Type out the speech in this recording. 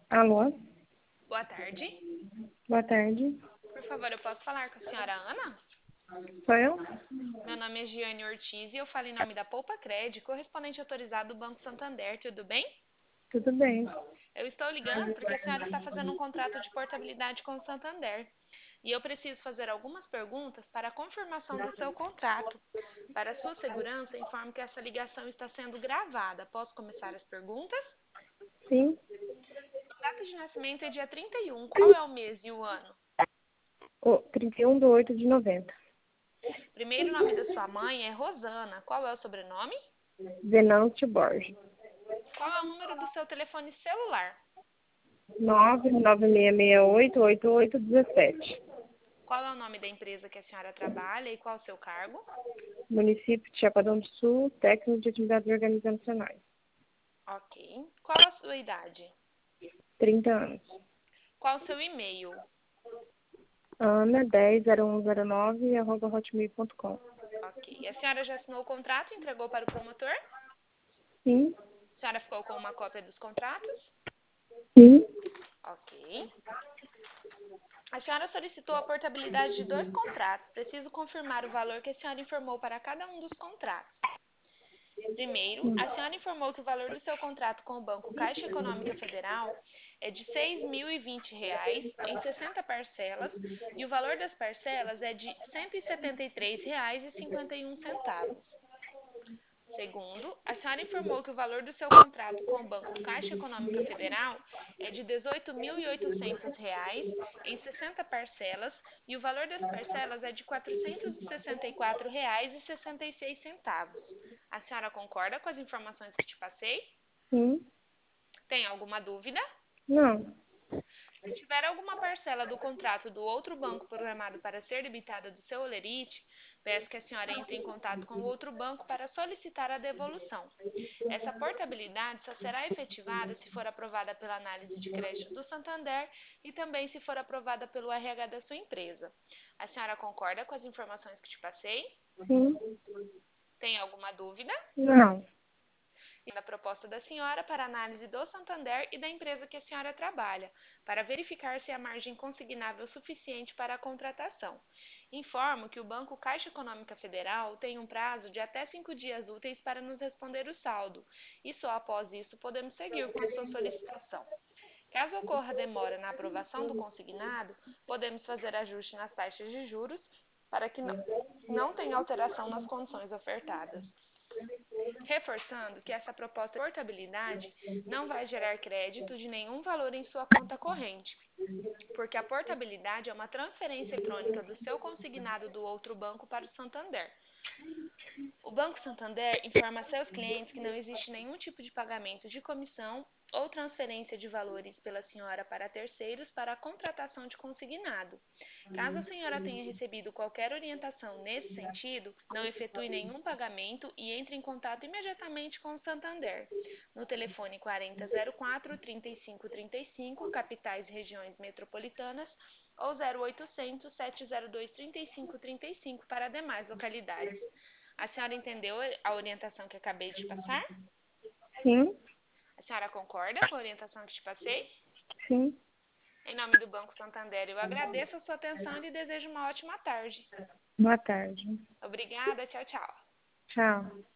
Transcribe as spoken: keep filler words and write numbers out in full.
Alô? Boa tarde. Boa tarde. Por favor, eu posso falar com a senhora Ana? Sou eu? Meu nome é Giane Ortiz e eu falo em nome da Poupa Cred, correspondente autorizado do Banco Santander. Tudo bem? Tudo bem. Eu estou ligando porque a senhora está fazendo um contrato de portabilidade com o Santander. E eu preciso fazer algumas perguntas para a confirmação do seu contrato. Para sua segurança, informo que essa ligação está sendo gravada. Posso começar as perguntas? Sim. Data de nascimento é dia trinta e um. Qual é o mês e o ano? O trinta e um de oito de noventa. Primeiro nome da sua mãe é Rosana. Qual é o sobrenome? Venâncio Borges. Qual é o número do seu telefone celular? nove nove seis seis oito oito oito um sete. Qual é o nome da empresa que a senhora trabalha e qual o seu cargo? Município de Chapadão do Sul, técnico de atividades organizacionais. Ok. Qual a sua idade? trinta anos. Qual o seu e-mail? Ana dez zero um zero nove arroba hotmail ponto com. Ok. A senhora já assinou o contrato e entregou para o promotor? Sim. A senhora ficou com uma cópia dos contratos? Sim. Ok. A senhora solicitou a portabilidade de dois contratos. Preciso confirmar o valor que a senhora informou para cada um dos contratos. Primeiro, a senhora informou que o valor do seu contrato com o Banco Caixa Econômica Federal é de seis mil e vinte reais em sessenta parcelas e o valor das parcelas é de cento e setenta e três reais e cinquenta e um centavos. Segundo, a senhora informou que o valor do seu contrato com o Banco Caixa Econômica Federal é de dezoito mil e oitocentos reais em sessenta parcelas e o valor das parcelas é de quatrocentos e sessenta e quatro reais e sessenta e seis centavos. A senhora concorda com as informações que te passei? Sim. Tem alguma dúvida? Não. Se tiver alguma parcela do contrato do outro banco programado para ser debitada do seu holerite, peço que a senhora entre em contato com o outro banco para solicitar a devolução. Essa portabilidade só será efetivada se for aprovada pela análise de crédito do Santander e também se for aprovada pelo R H da sua empresa. A senhora concorda com as informações que te passei? Sim. Tem alguma dúvida? Não. Da proposta da senhora para análise do Santander e da empresa que a senhora trabalha, para verificar se há margem consignável suficiente para a contratação. Informo que o Banco Caixa Econômica Federal tem um prazo de até cinco dias úteis para nos responder o saldo, e só após isso podemos seguir com a sua solicitação. Caso ocorra demora na aprovação do consignado, podemos fazer ajuste nas taxas de juros para que não, não tenha alteração nas condições ofertadas. Reforçando que essa proposta de portabilidade não vai gerar crédito de nenhum valor em sua conta corrente, porque a portabilidade é uma transferência eletrônica do seu consignado do outro banco para o Santander. O Banco Santander informa a seus clientes que não existe nenhum tipo de pagamento de comissão ou transferência de valores pela senhora para terceiros para a contratação de consignado. Caso a senhora tenha recebido qualquer orientação nesse sentido, não efetue nenhum pagamento e entre em contato imediatamente com o Santander, no telefone quarenta zero quatro, trinta e cinco trinta e cinco, capitais e regiões metropolitanas, ou zero oitocentos, sete zero dois, trinta e cinco trinta e cinco para demais localidades. A senhora entendeu a orientação que acabei de passar? Sim. A senhora concorda com a orientação que te passei? Sim. Em nome do Banco Santander, eu agradeço a sua atenção e lhe desejo uma ótima tarde. Boa tarde. Obrigada, tchau, tchau. Tchau.